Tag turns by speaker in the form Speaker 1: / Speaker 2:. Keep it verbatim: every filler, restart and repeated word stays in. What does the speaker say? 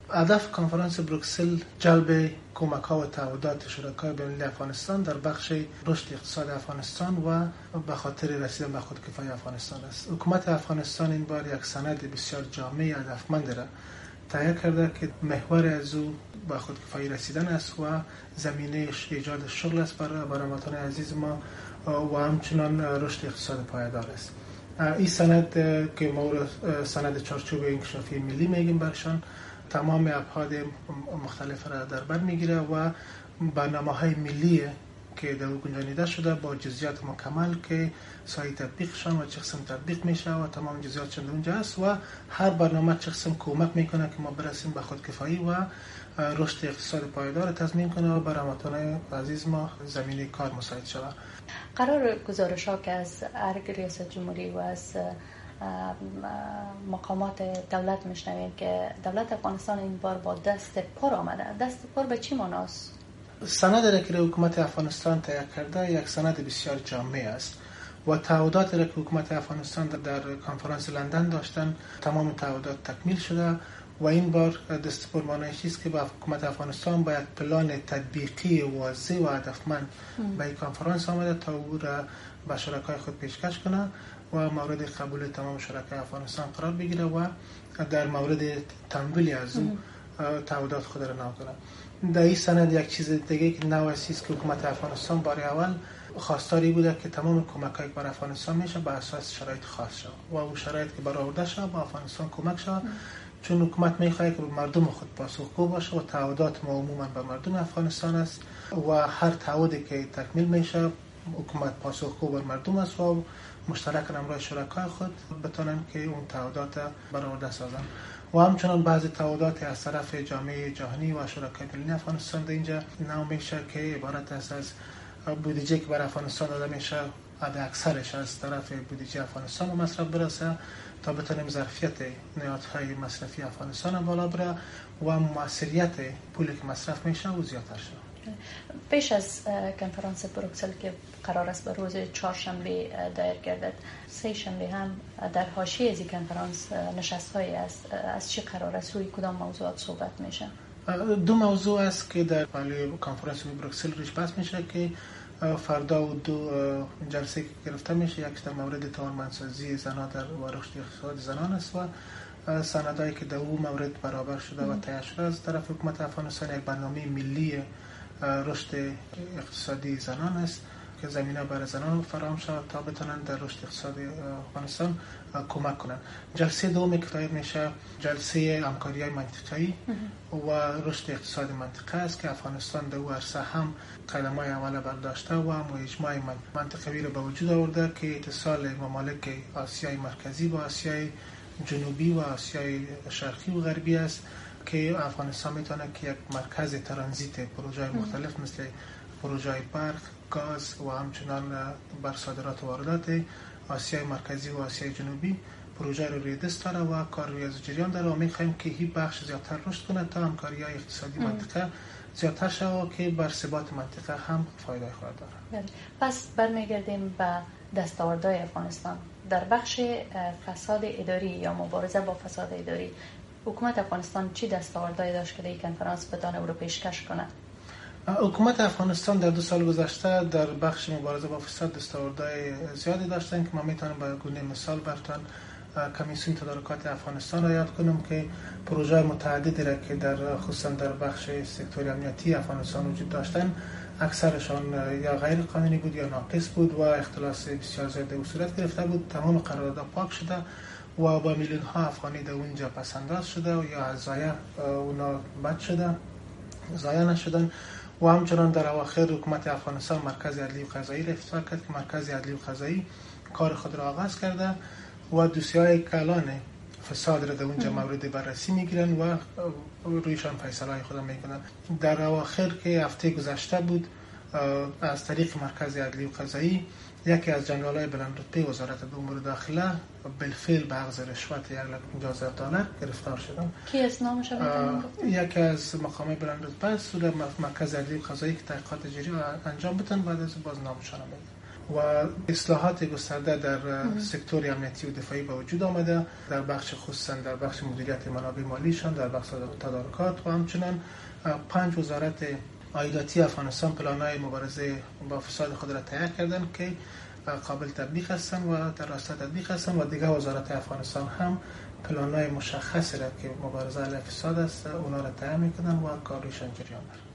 Speaker 1: هدف کنفرانس بروکسل جلب کمک‌ها و تعهدات شرکای بین‌المللی افغانستان در بخش رشد اقتصاد افغانستان و به خاطر رسیدن به خودکفایی افغانستان است. حکومت افغانستان این بار یک سند بسیار جامع هدفمند را تهیه کرده که محور از او به خودکفایی رسیدن است و زمینه ایجاد شغل است برای برادران عزیز ما و همچنان رشد اقتصاد پایدار است. این سند که ما سند چارچوب انکشافی ملی میگیم برشان تمام ابعاد مختلف را در بر میگیره و برنامه‌های ملی که در او گنجانیده شده با جزئیات مکمل که سایه تطبیقشان و چه قسم تطبیق میشه و تمام جزئیاتشون در اونجا است و هر برنامه چه قسم کمک میکنه که ما برسیم به خودکفایی و رشد اقتصاد پایدار تضمین کنه و برای هموطنان عزیز ما زمینه کار مساعد شود.
Speaker 2: قرار گزارش‌ها که از ارگ ریاست جمهوری و از مقامات دولت میشنویم که دولت افغانستان این بار با دست پر آمده. دست پر به چی معناست؟
Speaker 1: سند را که حکومت افغانستان تهیه کرده یک سند بسیار جامع است و تعهدات را که حکومت افغانستان در کنفرانس لندن داشتن تمام تعهدات تکمیل شده و این بار دست پر معنیش است که با حکومت افغانستان باید پلان تطبیقی واضح و هدفمند به این کنفرانس آمده تا او را به شرکای خود پیشکش کنه و مورد قبول تمام شرکای افغانستان قرار بگیره و در مورد تمویل از او تعهدات خود را نو کنه. در این سند یک چیز دیگه که نو است که حکومت افغانستان برای اول خواستاری بوده که تمام کمک‌های بر افغانستان میشه به اساس شرایط خاص شود و او شرایط که برآورده شود با افغانستان کمک شود، چون حکومت میخواد که به مردم خود پاسخگو باشه و تعهدات ما عموما به مردم افغانستان است و هر تعهدی که تکمیل میشه حکومت پاسخگو بر مردم است و مشترک همراه شرکای خود بتونن که اون تعهدات برآورده سازن و همچنان بعضی تعهدات از طرف جامعه جهانی و شرکای بین‌المللی افغانستان در اینجا نو میشه که عبارت است از بودجه که بر افغانستان داده میشه حد اکثرش از طرف بودجه افغانستان مصرف برسه تا بتونیم ظرفیت نهادهای مصرفی افغانستان بالا بره و موثریت پولی که مصرف میشه و زیادتر شه.
Speaker 2: پیش از کنفرانس بروکسل که قرار است به روز چهارشنبه دایر گردد، سه شنبه هم در حاشیه از کنفرانس نشست‌هایی است. از چی قرار است؟ روی کدام موضوعات صحبت میشه؟
Speaker 1: دو موضوع است که در حالی کنفرانس بروکسل روش بحث میشه که فردا و دو جلسه که گرفته میشه. یک در مورد توانمندسازی زنان در رشد اقتصاد زنان است و سندایی که در اون مورد برابر شده و تهیه شده از طرف حکومت افغانستان یک برنامه ملی رشد اقتصادی زنان است که زمینه برای زنان فراهم شود تا بتونن در رشد اقتصادی افغانستان کمک کنند. جلسه دومی که دایر میشه جلسه همکاری‌های منطقه‌ای و رشد اقتصادی منطقه است که افغانستان در او عرصه هم قدم‌های اوله برداشته و اجماع منطقوی را به وجود آورده که اتصال ممالک آسیای مرکزی با آسیای جنوبی و آسیای شرقی و غربی است که افغانستان میتونه که یک مرکز ترانزیت پروژه مختلف مثل پروژه برق، گاز و همچنان بر صادرات و واردات آسیای مرکزی و آسیای جنوبی پروژه رو روی دست داره و کار روی از جریان داره و میخوایم که این بخش زیادتر رشد کنه تا همکاری‌های اقتصادی منطقه زیادتر شود که بر ثبات منطقه هم فایده خواهد داره.
Speaker 2: پس برمیگردیم به دستاوردهای افغانستان در بخش فساد اداری یا مبارزه با فساد اداری. حکومت افغانستان چی دستاوردهایی داشت که در کنفرانس بتونه او رو پیشکش کنه؟
Speaker 1: حکومت افغانستان در دو سال گذشته در بخش مبارزه با فساد دستاوردهای زیادی داشتن که ما میتونم به گونه مثال براتون کمیسیون تدارکات افغانستان را یاد کنم که پروژه متعددی را که در خصوصا در بخش سکتور امنیتی افغانستان وجود داشتن اکثرشان یا غیر قانونی بود یا ناقص بود و اختلاس بسیار زیاد در صورت گرفته بود. تمام قراردادها پاک شده و با میلیون ها افغانی در اونجا پسنداز شده و یا ضایع اونا بد شده ضایع نشدن و همچنان در اواخر حکومت افغانستان مرکز عدلی و قضایی را افتتاح کرد که مرکز عدلی و قضایی کار خود را آغاز کرده و دوسیه‌های کلان فساد را در اونجا مورد بررسی میگیرن و رویشان فیصله های خود میکنن. در اواخر که هفته گذشته بود از طریق مرکز عدلی و قضایی یکی از جنرال‌های بلند رتبه وزارت امور داخله بالفعل به عقض رشوت یک لک پنجاه هزار دلار گرفتار شدن.
Speaker 2: کی اسمش رو
Speaker 1: یکی از مقامات بلند رتبه است در مرکز عدلی و قضایی که تحقیقات جاری انجام بدن بعد از باز نامشان و اصلاحات گسترده در سکتور امنیتی و دفاعی به وجود آمده، در بخش خصوصا در بخش مدیریت منابع مالیشان، در بخش تدارکات و همچنین پنج وزارت عایداتی افغانستان پلان‌های مبارزه با فساد خود را تهیه کردند که قابل تطبیق هستند و در راستای تطبیق هستند و دیگر وزارت افغانستان هم پلان‌های مشخصی را که مبارزه علیه فساد است اونا را تهیه می‌کنند و کارشان جریان دارد.